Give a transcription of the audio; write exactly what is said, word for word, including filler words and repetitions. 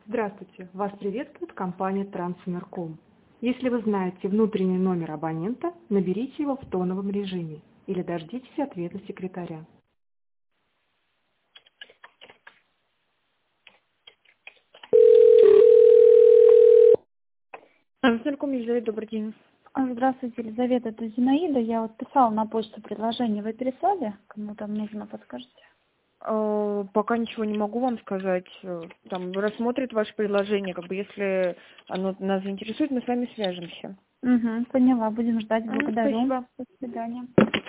Здравствуйте, вас приветствует компания Трансэнерком. Если вы знаете внутренний номер абонента, наберите его в тоновом режиме или дождитесь ответа секретаря. Трансэнерком, Елизавета, добрый день. А, Здравствуйте, Елизавета, это Зинаида. Я вот писала на почту предложение. Вы переслали? Кому там нужно, подскажете? Э, Пока ничего не могу вам сказать. Э, Там рассмотрит ваше предложение, как бы если оно нас заинтересует, мы с вами свяжемся. Угу, поняла, будем ждать. М, Благодарю. Спасибо. До свидания.